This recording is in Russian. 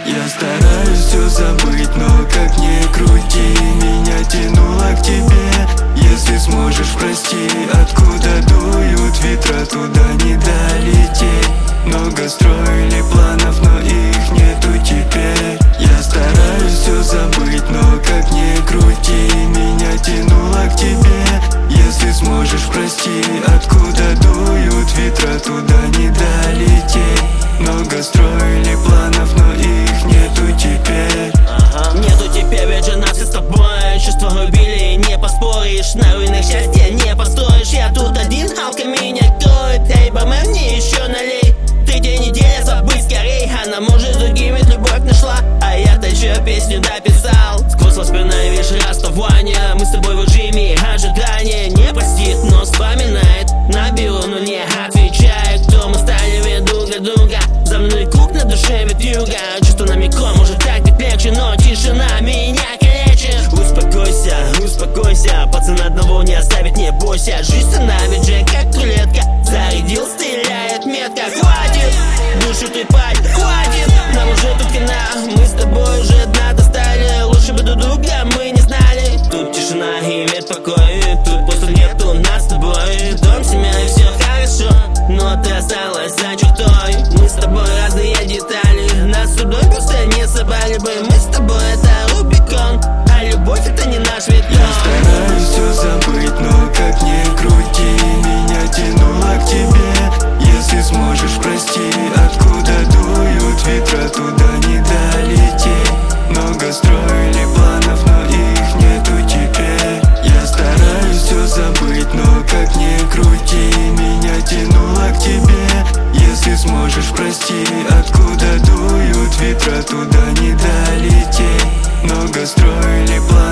Я стараюсь все забыть, но как ни крути, меня тянуло к тебе. Если сможешь, прости, откуда дуют ветра, туда не долететь. Много строили планов, но их нету теперь. Я стараюсь все забыть, но как ни крути, меня тянуло к тебе. Если сможешь, прости, откуда дуют ветра, туда не долететь. Много строили планов, но их нету теперь. Нету теперь, ведь же нас и с тобой чувства убили, не поспоришь. На руинах счастья не построишь. Я тут один, алка меня кроет. Эй, бармен, мне еще налей. Третья неделя, забыть скорей. Она может с другими любовь нашла, а я-то еще песню дописал. Сквозь воспоминания весь расставания. Мы с тобой в режиме ожидания. Не простит, но вспоминает. Наберу, но не отвечает. Кто мы стали ведь друг для друга. За мной круг на душе ведь юга. Чувство намеком, может так ведь легче, но тишина меня калечит. Успокойся, успокойся, пацан одного не оставит, не бойся. Жизнь она ведь же как рулетка. Зарядил, стреляет метко. Хватит, душу трепать, хватит. Нам уже тут хана, мы с тобой уже дна достали. Лучше бы друг друга мы не знали. Тут тишина и ведь покой. Тут просто нету нас с тобой. Дом, семья и все хорошо, но ты осталась за чертой. Мы с тобой разные детали. Нас судой просто не собрали бы. Мы с тобой это Рубикон, а любовь это не наш ведь. Я стараюсь все забыть, но как ни крути, меня тянуло к тебе. Если сможешь, прости, откуда дуют ветра, туда не долететь. Много строили планов, но их нету теперь. Я стараюсь все забыть, но как ни крути, меня тянуло к тебе. Если сможешь, прости, откуда дуют ветра, туда не долететь. Много строили планов.